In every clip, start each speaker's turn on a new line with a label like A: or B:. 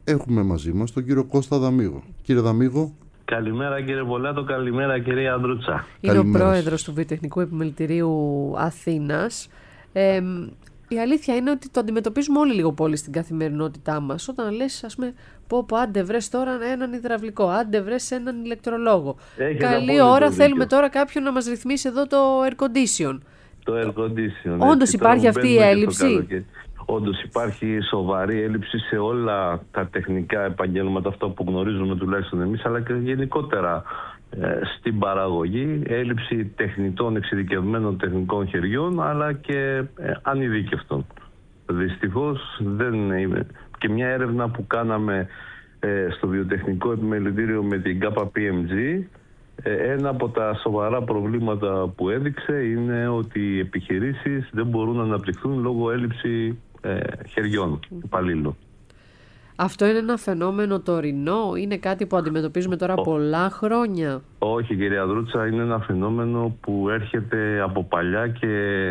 A: έχουμε μαζί μας τον κύριο Κώστα Δαμίγο. Κύριε Δαμίγο.
B: Καλημέρα κύριε Βολάτο, καλημέρα κυρία Ανδρούτσα.
A: Είναι
C: ο πρόεδρος του Βιοτεχνικού Επιμελητηρίου Αθήνας. Η αλήθεια είναι ότι το αντιμετωπίζουμε όλοι λίγο πολύ στην καθημερινότητά μας. Όταν λες, ας πούμε, πω άντε βρες τώρα έναν υδραυλικό, άντε βρες έναν ηλεκτρολόγο. Καλή ώρα, θέλουμε τώρα κάποιον να μας ρυθμίσει εδώ το air condition.
B: Το air condition.
C: Όντως υπάρχει αυτή η έλλειψη.
B: Όντως υπάρχει σοβαρή έλλειψη σε όλα τα τεχνικά επαγγέλματα, αυτά που γνωρίζουμε τουλάχιστον εμείς, αλλά και γενικότερα στην παραγωγή, έλλειψη τεχνητών, εξειδικευμένων τεχνικών χεριών, αλλά και ανειδίκευτων. Δυστυχώς δεν είναι. Και μια έρευνα που κάναμε στο Βιοτεχνικό Επιμελητήριο με την KPMG, ένα από τα σοβαρά προβλήματα που έδειξε είναι ότι οι επιχειρήσεις δεν μπορούν να αναπτυχθούν λόγω έλλειψη χεριών υπαλλήλων.
C: Αυτό είναι ένα φαινόμενο τωρινό, είναι κάτι που αντιμετωπίζουμε τώρα πολλά χρόνια?
B: Όχι κυρία Ανδρούτσα, είναι ένα φαινόμενο που έρχεται από παλιά και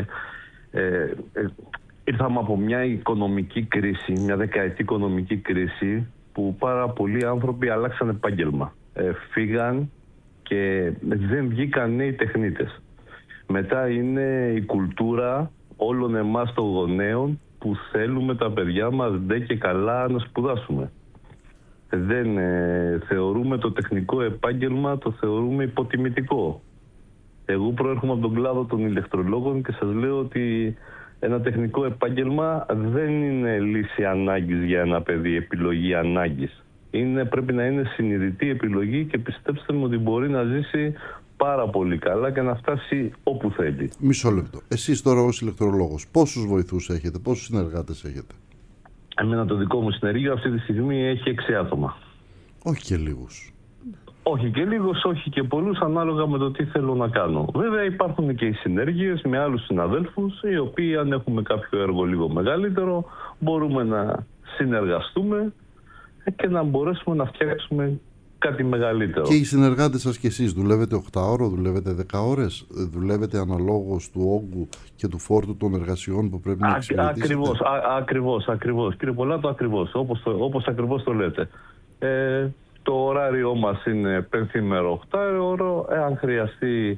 B: ήρθαμε από μια οικονομική κρίση, μια δεκαετή οικονομική κρίση, που πάρα πολλοί άνθρωποι αλλάξαν επάγγελμα. Φύγαν και δεν βγήκαν νέοι τεχνίτες. Μετά είναι η κουλτούρα όλων εμάς των γονέων που θέλουμε τα παιδιά μας ντε και καλά να σπουδάσουμε. Δεν θεωρούμε το τεχνικό επάγγελμα, το θεωρούμε υποτιμητικό. Εγώ προέρχομαι από τον κλάδο των ηλεκτρολόγων και σας λέω ότι ένα τεχνικό επάγγελμα δεν είναι λύση ανάγκης για ένα παιδί, επιλογή ανάγκης. Πρέπει να είναι συνειδητή επιλογή και πιστέψτε μου ότι μπορεί να ζήσει πάρα πολύ καλά και να φτάσει όπου θέλει.
A: Μισό λεπτό. Εσείς τώρα ως ηλεκτρολόγος, πόσους βοηθούς έχετε, πόσους συνεργάτες έχετε?
B: Εμένα το δικό μου συνεργείο αυτή τη στιγμή έχει 6 άτομα.
A: Όχι και λίγους.
B: Όχι και λίγους, όχι και πολλούς, ανάλογα με το τι θέλω να κάνω. Βέβαια υπάρχουν και οι συνέργειες με άλλους συναδέλφους, οι οποίοι αν έχουμε κάποιο έργο λίγο μεγαλύτερο, μπορούμε να συνεργαστούμε και να μπορέσουμε να φτιάξουμε κάτι μεγαλύτερο.
A: Και οι συνεργάτες σας και εσείς δουλεύετε 8 ώρες, δουλεύετε 10 ώρες, δουλεύετε αναλόγως του όγκου και του φόρτου των εργασιών που πρέπει να εξυπηρετήσετε?
B: Ακριβώς. Κύριε Πολάτο, ακριβώς. Όπως ακριβώς το λέτε. Το ωράριό μας είναι πενθήμερο 8ωρο. Εάν χρειαστεί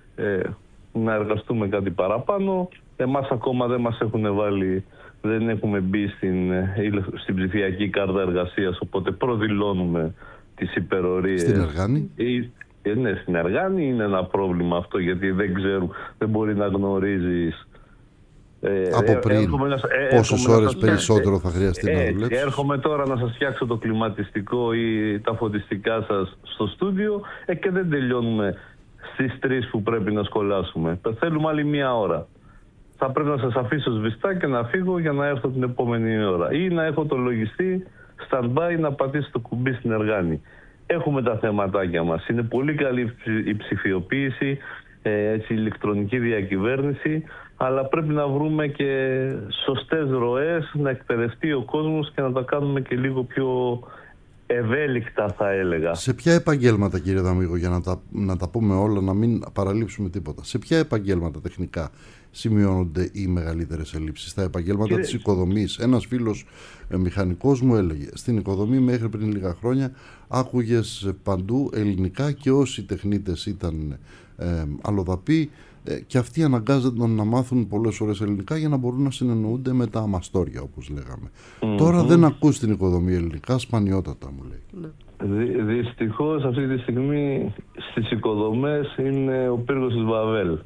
B: να εργαστούμε κάτι παραπάνω, εμάς ακόμα δεν μας έχουν βάλει, δεν έχουμε μπει στην ψηφιακή κάρτα εργασίας, οπότε προδηλώνουμε τις υπερορίες.
A: Στην Εργάνη?
B: Ναι, στην Εργάνη είναι ένα πρόβλημα αυτό, γιατί δεν μπορεί να γνωρίζεις
A: από πριν πόσες ώρες περισσότερο θα χρειαστεί να δουλέψεις.
B: Έρχομαι τώρα να σας φτιάξω το κλιματιστικό ή τα φωτιστικά σας στο στούντιο και δεν τελειώνουμε στις 3 που πρέπει να σχολάσουμε. Θέλουμε άλλη 1 ώρα. Θα πρέπει να σας αφήσω σβηστά και να φύγω για να έρθω την επόμενη ώρα. Ή να έχω το λογιστή stand-by να πατήσει το κουμπί στην Εργάνη. Έχουμε τα θεματάκια μας. Είναι πολύ καλή η ψηφιοποίηση, η ηλεκτρονική διακυβέρνηση, αλλά πρέπει να βρούμε και σωστές ροές, να εκπαιδευτεί ο κόσμος και να τα κάνουμε και λίγο πιο ευέλικτα, θα έλεγα.
A: Σε ποια επαγγέλματα, κύριε Δαμίγο, για να τα πούμε όλα, να μην παραλείψουμε τίποτα, σε ποια επαγγέλματα τεχνικά σημειώνονται οι μεγαλύτερες ελλείψεις? Στα επαγγέλματα της οικοδομής. Ένας φίλος μηχανικός μου έλεγε, στην οικοδομή μέχρι πριν λίγα χρόνια άκουγες παντού ελληνικά και όσοι τεχνίτες ήταν αλλοδαποί και αυτοί αναγκάζονταν να μάθουν πολλές ώρες ελληνικά για να μπορούν να συνεννοούνται με τα αμαστόρια, όπως λέγαμε. Τώρα δεν ακούς στην οικοδομή ελληνικά, σπανιότατα, μου λέει.
B: Δυστυχώς αυτή τη στιγμή στις οικοδομές είναι ο πύργος της Βαβέλ.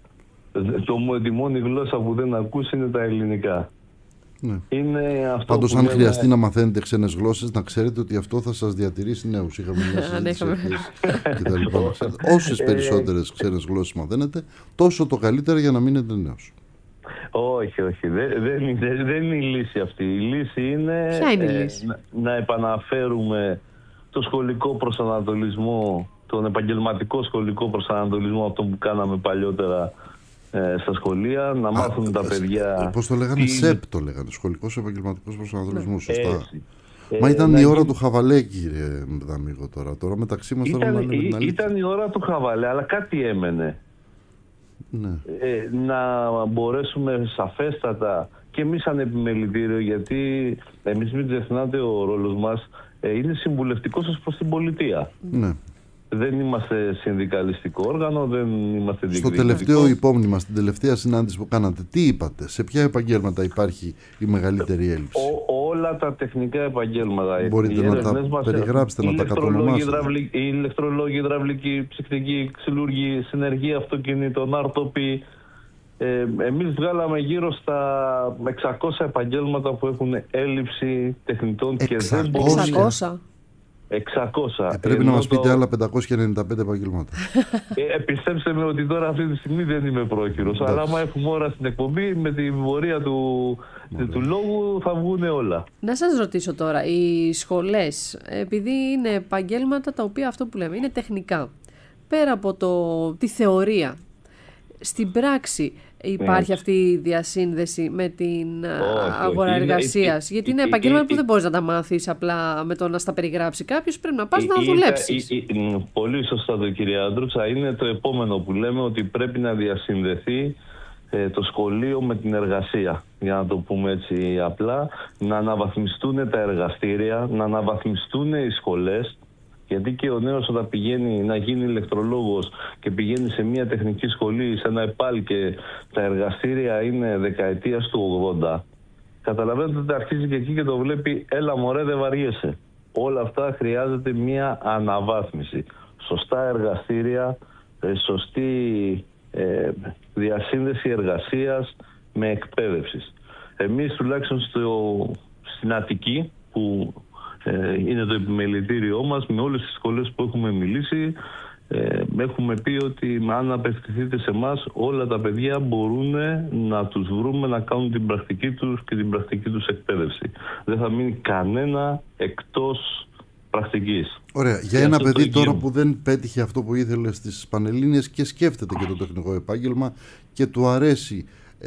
B: Τη μόνη γλώσσα που δεν ακούς είναι τα ελληνικά.
A: Ναι.
B: Πάντως
A: αν χρειαστεί να μαθαίνετε ξένες γλώσσες, να ξέρετε ότι αυτό θα σας διατηρήσει νέους. Είχαμε μια συζήτηση κτλ. Όσες περισσότερες ξένες γλώσσες μαθαίνετε, τόσο το καλύτερα για να μείνετε νέος.
B: Όχι. Δεν είναι η λύση αυτή. Η λύση είναι,
C: ποια είναι η λύση?
B: Να επαναφέρουμε το σχολικό προσανατολισμό, τον επαγγελματικό σχολικό προσανατολισμό, αυτό που κάναμε παλιότερα στα σχολεία, να μάθουν τα παιδιά.
A: Πώς το λέγανε, ΣΕΠ το λέγανε, σχολικός επαγγελματικός προσανατολισμός, σωστά. Μα ήταν η ώρα του χαβαλέ, κύριε Δαμίγο, τώρα μεταξύ μας τώρα να λέμε την αλήθεια.
B: Ήταν η ώρα του χαβαλέ, αλλά κάτι έμενε.
A: Ναι.
B: Να μπορέσουμε σαφέστατα και εμείς σαν επιμελητήριο, γιατί εμείς μην ξεχνάτε ο ρόλος μας είναι συμβουλευτικός ως προς την πολιτεία.
A: Ναι.
B: Δεν είμαστε συνδικαλιστικό όργανο, δεν είμαστε διεκδικητικό.
A: Στο τελευταίο υπόμνημα, στην τελευταία συνάντηση που κάνατε, τι είπατε, σε ποια επαγγέλματα υπάρχει η μεγαλύτερη έλλειψη?
B: Όλα τα τεχνικά επαγγέλματα.
A: Μπορείτε να τα περιγράψετε, να τα κατονομάσετε?
B: Οι ηλεκτρολόγοι, υδραυλικοί, ψυκτικοί, ξυλούργοι, συνεργεία αυτοκινήτων, άρτοποι. Εμείς βγάλαμε γύρω στα 600 επαγγέλματα που έχουν έλλειψη τεχνητών και δεν μπορούν. 600.
A: Πρέπει να μας πείτε άλλα 595 επαγγελμάτα.
B: Πιστέψτε με ότι τώρα αυτή τη στιγμή δεν είμαι πρόχειρος. Αλλά άμα έχουμε ώρα στην εκπομπή, με την πορεία του λόγου θα βγουν όλα.
C: Να σας ρωτήσω τώρα, οι σχολές, επειδή είναι επαγγέλματα τα οποία αυτό που λέμε είναι τεχνικά, πέρα από τη θεωρία, στην πράξη υπάρχει αυτή η διασύνδεση με την αγορά εργασίας? Γιατί είναι επαγγέλματα που δεν μπορείς να τα μάθεις απλά με το να στα περιγράψει κάποιος, πρέπει να πας να δουλέψεις.
B: Πολύ σωστά το κυρία Άντρουξα, είναι το επόμενο που λέμε, ότι πρέπει να διασυνδεθεί το σχολείο με την εργασία, για να το πούμε έτσι απλά, να αναβαθμιστούν τα εργαστήρια, να αναβαθμιστούν οι σχολές. Γιατί και ο νέος όταν πηγαίνει να γίνει ηλεκτρολόγος και πηγαίνει σε μια τεχνική σχολή, σε ένα ΕΠΑΛ, και τα εργαστήρια είναι δεκαετίας του 80, καταλαβαίνετε ότι αρχίζει και εκεί και το βλέπει, έλα μωρέ, δεν βαριέσαι. Όλα αυτά χρειάζεται μια αναβάθμιση. Σωστά εργαστήρια, σωστή διασύνδεση εργασίας με εκπαίδευση. Εμείς τουλάχιστον στην Αττική, που είναι το επιμελητήριό μας, με όλες τις σχολές που έχουμε μιλήσει, έχουμε πει ότι αν απευθυνθείτε σε εμάς, όλα τα παιδιά μπορούν να τους βρούμε να κάνουν την πρακτική τους και την πρακτική τους εκπαίδευση. Δεν θα μείνει κανένα εκτός πρακτικής.
A: Ωραία. Για ένα παιδί τώρα που δεν πέτυχε αυτό που ήθελε στις Πανελλήνιες και σκέφτεται και το τεχνικό επάγγελμα και του αρέσει,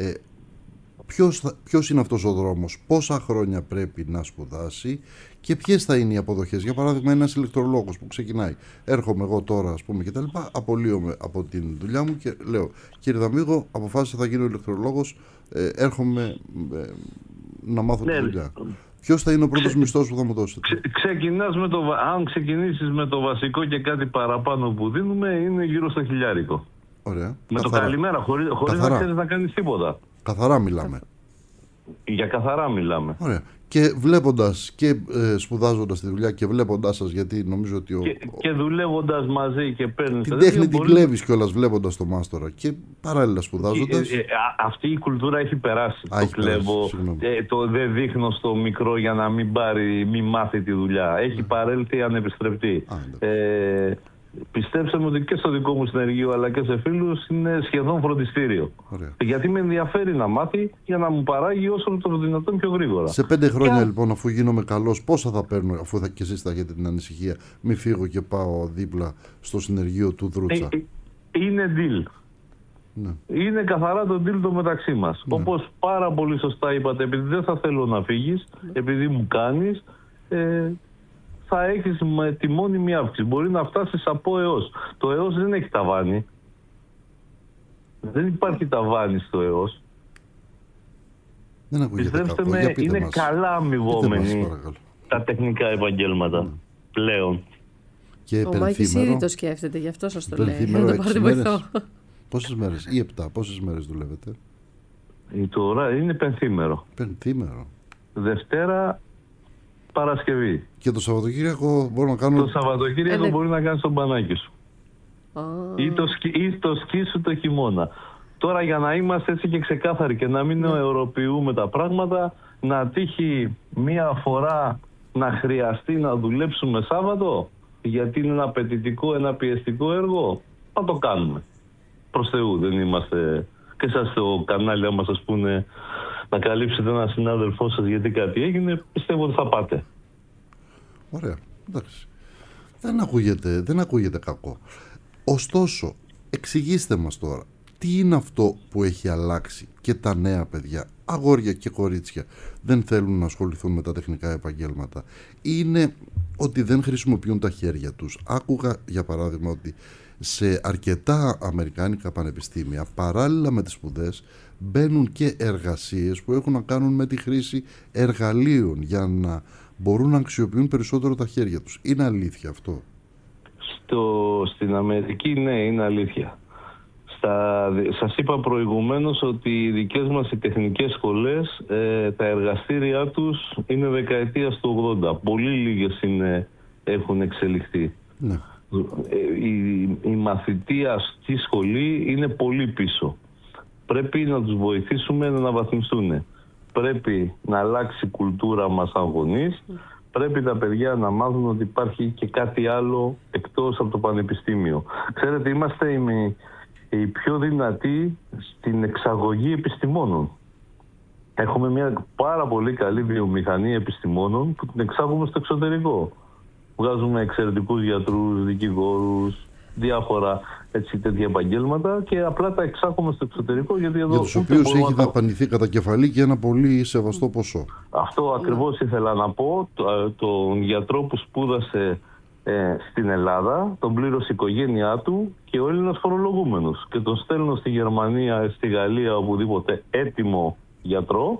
A: ποιος είναι αυτός ο δρόμος, πόσα χρόνια πρέπει να σπουδάσει και ποιες θα είναι οι αποδοχές? Για παράδειγμα, ένας ηλεκτρολόγος που ξεκινάει, έρχομαι εγώ τώρα, ας πούμε, και τα λοιπά, απολύομαι από την δουλειά μου και λέω, κύριε Δαμίγο, αποφάσισα θα γίνω ηλεκτρολόγος, έρχομαι να μάθω τη δουλειά. Ποιος θα είναι ο πρώτος μισθός που θα μου δώσετε?
B: Αν ξεκινήσεις με το βασικό και κάτι παραπάνω που δίνουμε, είναι γύρω στο 1.000.
A: Ωραία.
B: Με καθαρά. Το καλημέρα, χωρίς να ξέρεις να κάνεις τίποτα.
A: Καθαρά μιλάμε.
B: Για καθαρά μιλάμε.
A: Ωραία. Και βλέποντας και σπουδάζοντας τη δουλειά και βλέποντας σας, γιατί νομίζω ότι
B: και δουλεύοντας μαζί και παίρνεις
A: την τέχνη την κλέβεις κιόλας βλέποντας το μάστορα και παράλληλα σπουδάζοντας.
B: Αυτή η κουλτούρα έχει περάσει. Το κλέβω, το δεν δείχνω στο μικρό για να μην μάθει τη δουλειά. Έχει παρέλθει ανεπιστρεπτή. Πιστέψτε μου ότι και στο δικό μου συνεργείο αλλά και σε φίλους είναι σχεδόν φροντιστήριο.
A: Ωραία.
B: Γιατί με ενδιαφέρει να μάθει για να μου παράγει όσο το δυνατόν πιο γρήγορα.
A: Σε 5 χρόνια λοιπόν, αφού γίνομαι καλός, πόσα θα παίρνω, αφού και εσείς θα έχετε την ανησυχία, μη φύγω και πάω δίπλα στο συνεργείο του Δρούτσα?
B: Είναι deal.
A: Ναι.
B: Είναι καθαρά το deal το μεταξύ μας. Ναι. Όπως πάρα πολύ σωστά είπατε, επειδή δεν θα θέλω να φύγεις, επειδή μου κάνεις, θα έχεις τη μόνιμη αύξηση. Μπορεί να φτάσεις από έως. Το έως δεν έχει ταβάνι. Δεν υπάρχει ταβάνι στο έως.
A: Δεν ακούγεται.
B: Πιστέψτε με, είναι μας. Καλά αμοιβόμενοι τα τεχνικά επαγγέλματα πλέον.
A: Και
C: ο Μάκης ήδη το σκέφτεται, γι' αυτό σας το λέει.
A: Πόσες μέρες ή 7, πόσες μέρες δουλεύετε?
B: Τώρα είναι πενθήμερο.
A: Πενθήμερο.
B: Δευτέρα, Παρασκευή.
A: Και το Σαββατοκύριακο μπορώ να κάνω?
B: Το Σαββατοκύριακο μπορεί να κάνεις τον μπανάκι σου. Ή το σκι σου το χειμώνα. Τώρα, για να είμαστε έτσι και ξεκάθαροι και να μην αιωροποιούμε τα πράγματα, να τύχει μία φορά να χρειαστεί να δουλέψουμε Σάββατο, γιατί είναι ένα απαιτητικό, ένα πιεστικό έργο, θα το κάνουμε. Προς Θεού, δεν είμαστε. Και σας στο κανάλι, άμα σας πούνε να καλύψετε έναν συνάδελφό σας γιατί κάτι έγινε, πιστεύω ότι θα πάτε.
A: Ωραία, εντάξει. Δεν ακούγεται κακό. Ωστόσο, εξηγήστε μας τώρα, τι είναι αυτό που έχει αλλάξει και τα νέα παιδιά, αγόρια και κορίτσια, δεν θέλουν να ασχοληθούν με τα τεχνικά επαγγέλματα? Είναι ότι δεν χρησιμοποιούν τα χέρια τους. Άκουγα για παράδειγμα ότι σε αρκετά αμερικάνικα πανεπιστήμια παράλληλα με τις σπουδές μπαίνουν και εργασίες που έχουν να κάνουν με τη χρήση εργαλείων για να μπορούν να αξιοποιούν περισσότερο τα χέρια τους. Είναι αλήθεια αυτό?
B: Στην Αμερική ναι, είναι αλήθεια. Σας είπα προηγουμένως ότι οι δικές μας οι τεχνικές σχολές, τα εργαστήρια τους είναι δεκαετίας του 80. Πολύ λίγες έχουν εξελιχθεί.
A: Ναι.
B: Η μαθητεία στη σχολή είναι πολύ πίσω. Πρέπει να τους βοηθήσουμε να αναβαθμιστούν. Πρέπει να αλλάξει η κουλτούρα μας σαν γονείς. Πρέπει τα παιδιά να μάθουν ότι υπάρχει και κάτι άλλο εκτός από το πανεπιστήμιο. Ξέρετε, είμαστε οι πιο δυνατοί στην εξαγωγή επιστημόνων. Έχουμε μια πάρα πολύ καλή βιομηχανία επιστημόνων που την εξάγουμε στο εξωτερικό. Βγάζουμε εξαιρετικούς γιατρούς, δικηγόρους, διάφορα τέτοια επαγγέλματα και απλά τα εξάγουμε στο εξωτερικό για τους
A: οποίους έχει δαπανηθεί κατά κεφαλή και ένα πολύ σεβαστό ποσό.
B: Αυτό ακριβώς ήθελα να πω. Τον γιατρό που σπούδασε στην Ελλάδα τον πλήρωσε η οικογένειά του και ο Έλληνας φορολογούμενος και τον στέλνω στη Γερμανία, στη Γαλλία, οπουδήποτε έτοιμο γιατρό.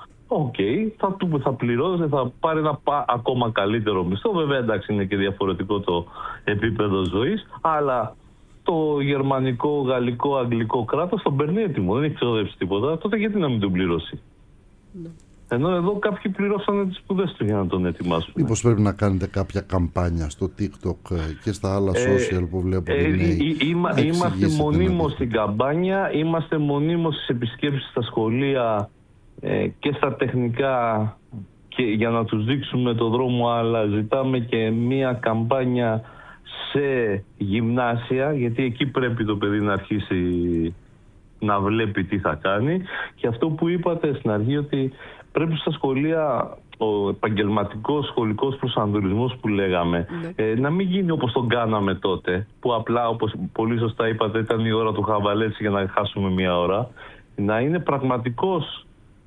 B: Θα πληρώσει, θα πάρει ένα ακόμα καλύτερο μισθό. Βέβαια, εντάξει, είναι και διαφορετικό το επίπεδο ζωής, αλλά το γερμανικό, γαλλικό, αγγλικό κράτος τον παίρνει έτοιμο. Δεν έχει ξοδέψει τίποτα. Τότε γιατί να μην τον πληρώσει? Ναι. Ενώ εδώ κάποιοι πληρώσανε τις σπουδές του για να τον ετοιμάσουν.
A: Μήπως πρέπει να κάνετε κάποια καμπάνια στο TikTok και στα άλλα social που βλέπω?
B: Είμαστε μονίμως στην καμπάνια, είμαστε μονίμως στις επισκέψεις στα σχολεία και στα τεχνικά και για να τους δείξουμε το δρόμο, αλλά ζητάμε και μία καμπάνια σε γυμνάσια, γιατί εκεί πρέπει το παιδί να αρχίσει να βλέπει τι θα κάνει. Και αυτό που είπατε στην αρχή, ότι πρέπει στα σχολεία ο επαγγελματικός σχολικός προσανατολισμός που λέγαμε να μην γίνει όπως τον κάναμε τότε, που απλά, όπως πολύ σωστά είπατε, ήταν η ώρα του χαβαλέτσι για να χάσουμε μία ώρα. Να είναι πραγματικός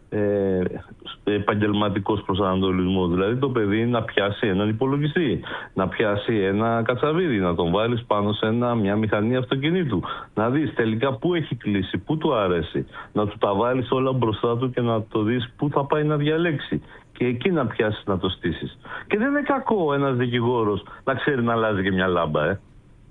B: επαγγελματικός προσανατολισμός. Δηλαδή το παιδί να πιάσει έναν υπολογιστή, να πιάσει ένα κατσαβίδι, να τον βάλεις πάνω σε μια μηχανή αυτοκινήτου, να δεις τελικά πού έχει κλείσει, πού του αρέσει, να του τα βάλεις όλα μπροστά του και να το δεις πού θα πάει να διαλέξει και εκεί να πιάσεις να το στήσεις. Και δεν είναι κακό ένας δικηγόρος να ξέρει να αλλάζει και μια λάμπα, Δεν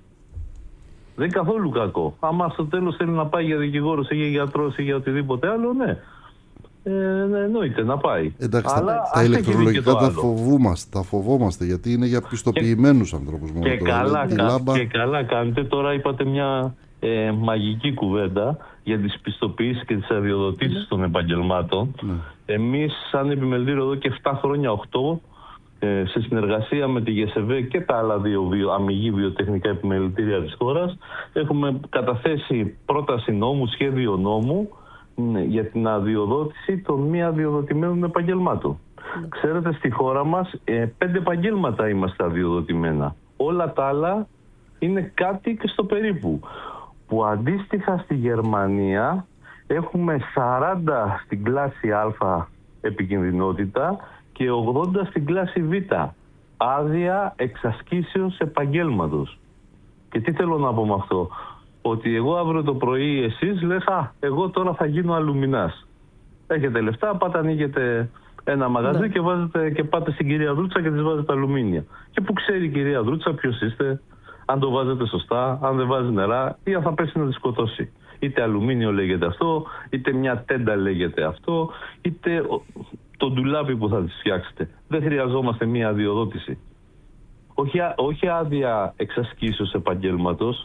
B: είναι καθόλου κακό. Άμα στο τέλος θέλει να πάει για δικηγόρος ή για γιατρός ή για οτιδήποτε άλλο, ναι. Εννοείται να πάει.
A: Εντάξει, τα ηλεκτρολογικά τα φοβόμαστε γιατί είναι για πιστοποιημένους ανθρώπους μόνο.
B: Και καλά κάνετε. Τώρα είπατε μια μαγική κουβέντα για τις πιστοποιήσεις και τις αδειοδοτήσεις των επαγγελμάτων. Εμείς σαν επιμελητήριο εδώ και 7 χρόνια, 8, σε συνεργασία με τη ΓΕΣΕΒΕ και τα άλλα δύο αμυγή βιοτεχνικά επιμελητήρια της χώρας, έχουμε καταθέσει πρόταση νόμου, σχέδιο νόμου για την αδειοδότηση των μη αδειοδοτημένων επαγγελμάτων. Ξέρετε, στη χώρα μας 5 επαγγέλματα είμαστε αδειοδοτημένα. Όλα τα άλλα είναι κάτι και στο περίπου. Που αντίστοιχα στη Γερμανία έχουμε 40 στην κλάση Α επικινδυνότητα και 80 στην κλάση Β. Άδεια εξασκήσεως επαγγέλματος. Και τι θέλω να πω με αυτό? Ότι εγώ αύριο το πρωί εσείς λες εγώ τώρα θα γίνω αλουμινάς. Έχετε λεφτά, πάτε ανοίγετε ένα μαγαζί και πάτε στην κυρία Δρούτσα και της βάζετε αλουμίνια. Και που ξέρει η κυρία Δρούτσα ποιος είστε, αν το βάζετε σωστά, αν δεν βάζει νερά ή αν θα πέσει να τη σκοτώσει. Είτε αλουμίνιο λέγεται αυτό, είτε μια τέντα λέγεται αυτό, είτε το ντουλάπι που θα τις φτιάξετε. Δεν χρειαζόμαστε μια αδειοδότηση. Όχι άδεια εξασκήσεως επαγγέλματος,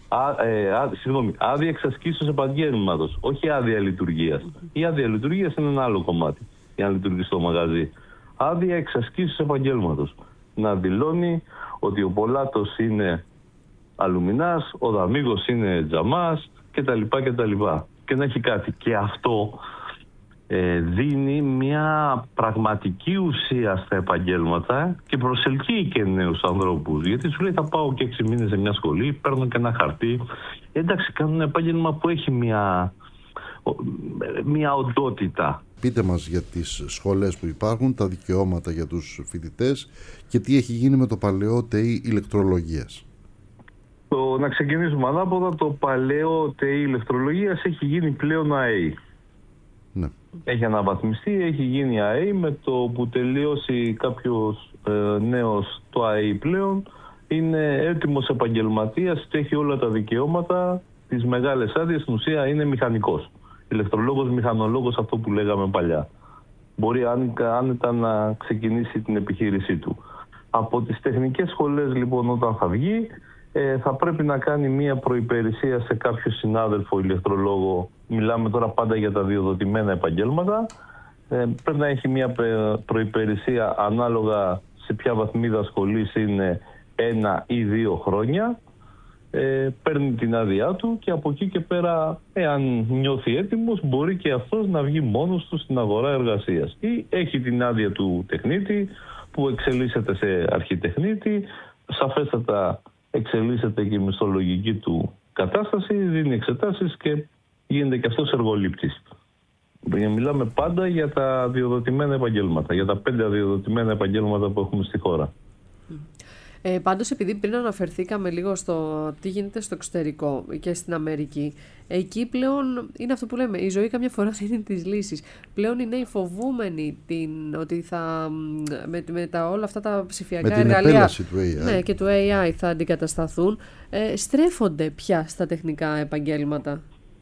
B: άδεια εξασκήσεως επαγγέλματος, όχι άδεια λειτουργίας. Η άδεια λειτουργίας είναι ένα άλλο κομμάτι, για να λειτουργήσει το μαγαζί. Άδεια εξασκήσεως επαγγέλματος. Να δηλώνει ότι ο πολάτος είναι αλουμινάς, ο δαμίγος είναι τζαμάς κτλ. Και να έχει κάτι. Και αυτό δίνει μια πραγματική ουσία στα επαγγέλματα και προσελκύει και νέους ανθρώπους. Γιατί σου λέει θα πάω και 6 μήνες σε μια σχολή, παίρνω και ένα χαρτί. Εντάξει, κάνω ένα επάγγελμα που έχει μια οντότητα.
A: Πείτε μας για τις σχολές που υπάρχουν, τα δικαιώματα για τους φοιτητές και τι έχει γίνει με το παλαιό ΤΕΙ ηλεκτρολογίας.
B: Να ξεκινήσουμε ανάποδα. Το παλαιό ΤΕΙ ηλεκτρολογίας έχει γίνει πλέον ΑΕΗ.
A: Ναι.
B: Έχει αναβαθμιστεί, έχει γίνει ΑΕΗ. Με το που τελειώσει κάποιος νέος το ΑΕΗ πλέον, είναι έτοιμος επαγγελματίας και έχει όλα τα δικαιώματα, τις μεγάλες άδειες. Στην ουσία είναι μηχανικός. Ηλεκτρολόγος, μηχανολόγος, αυτό που λέγαμε παλιά. Μπορεί άνετα να ξεκινήσει την επιχείρησή του. Από τις τεχνικές σχολές λοιπόν, όταν θα βγει, θα πρέπει να κάνει μία προϋπηρεσία σε κάποιο συνάδελφο ηλεκτρολόγο. Μιλάμε τώρα πάντα για τα διοδοτημένα επαγγέλματα. Πρέπει να έχει μία προϋπηρεσία ανάλογα σε ποια βαθμίδα σχολής είναι, 1 ή 2 χρόνια. Παίρνει την άδειά του και από εκεί και πέρα, εάν νιώθει έτοιμος, μπορεί και αυτός να βγει μόνος του στην αγορά εργασίας. Ή έχει την άδεια του τεχνίτη που εξελίσσεται σε αρχιτεχνίτη, σαφέστατα εξελίσσεται και η μισθολογική του κατάσταση, δίνει εξετάσεις και γίνεται και αυτός εργολήπτης. Μιλάμε πάντα για τα αδειοδοτημένα επαγγέλματα, για τα 5 αδειοδοτημένα επαγγέλματα που έχουμε στη χώρα.
C: Πάντως, επειδή πριν αναφερθήκαμε λίγο στο τι γίνεται στο εξωτερικό και στην Αμερική, εκεί πλέον είναι αυτό που λέμε, η ζωή καμιά φορά δεν είναι τις λύσεις. Πλέον οι νέοι φοβούμενοι ότι με όλα αυτά τα ψηφιακά εργαλεία,
A: την επέλαση του AI.
C: Ναι, και του AI θα αντικατασταθούν, στρέφονται πια στα τεχνικά επαγγέλματα.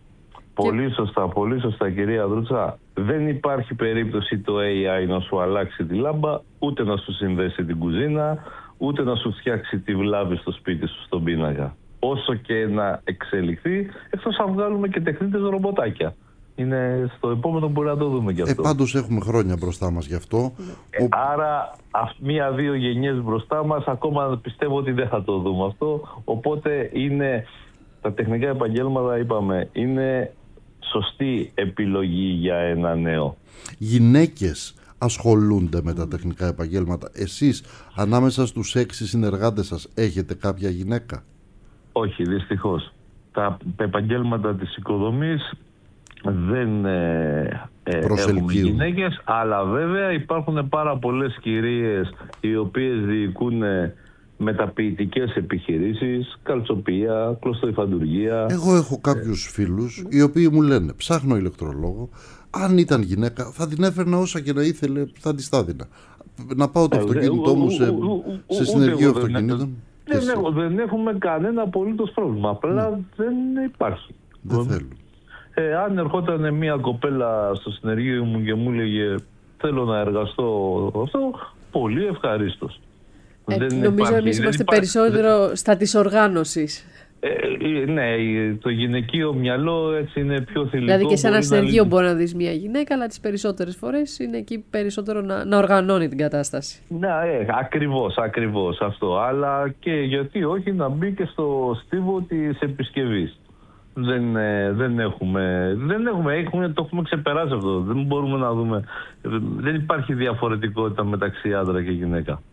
B: Πολύ σωστά κυρία Δρούτσα. Δεν υπάρχει περίπτωση το AI να σου αλλάξει τη λάμπα, ούτε να σου συνδέσει την κουζίνα, ούτε να σου φτιάξει τη βλάβη στο σπίτι σου στον πίνακα. Όσο και να εξελιχθεί, εκτός αν βγάλουμε και τεχνίτες ρομποτάκια. Είναι στο επόμενο μπορεί να το δούμε κι αυτό.
A: Πάντως έχουμε χρόνια μπροστά μας γι' αυτό.
B: Άρα 1-2 γενιές μπροστά μας, ακόμα πιστεύω ότι δεν θα το δούμε αυτό. Οπότε είναι τα τεχνικά επαγγέλματα, είπαμε, είναι σωστή επιλογή για ένα νέο.
A: Γυναίκες ασχολούνται με τα τεχνικά επαγγέλματα. Εσείς ανάμεσα στους 6 συνεργάτες σας έχετε κάποια γυναίκα?
B: Όχι, δυστυχώς. Τα επαγγέλματα της οικοδομής δεν έχουμε γυναίκες, αλλά βέβαια υπάρχουν πάρα πολλές κυρίες οι οποίες διοικούν μεταποιητικές επιχειρήσεις, καλτσοποιία, κλωστοϊφαντουργία.
A: Εγώ έχω κάποιους φίλους οι οποίοι μου λένε, ψάχνω ηλεκτρολόγο, αν ήταν γυναίκα θα την έφερνα όσα και να ήθελε, θα της τα έδινα. Να πάω το αυτοκίνητό μου σε συνεργείο αυτοκινήτων.
B: Δεν έχουμε κανένα απολύτως πρόβλημα, απλά δεν υπάρχει.
A: Δεν θέλουν.
B: Αν ερχόταν μια κοπέλα στο συνεργείο μου και μου έλεγε θέλω να εργαστώ αυτό, πολύ ευχαρίστως.
C: Νομίζω εμείς είμαστε περισσότερο στα της οργάνωσης.
B: Ναι, το γυναικείο μυαλό έτσι είναι πιο θηλυκό.
C: Δηλαδή και σε ένα συνεργείο μπορεί να δεις μια γυναίκα, αλλά τις περισσότερες φορές είναι εκεί περισσότερο να οργανώνει την κατάσταση.
B: Ναι, ακριβώς αυτό. Αλλά και γιατί όχι να μπει και στο στίβο της επισκευής. Δεν έχουμε, το έχουμε ξεπεράσει αυτό. Δεν μπορούμε να δούμε. Δεν υπάρχει διαφορετικότητα μεταξύ άντρα και γυναίκα.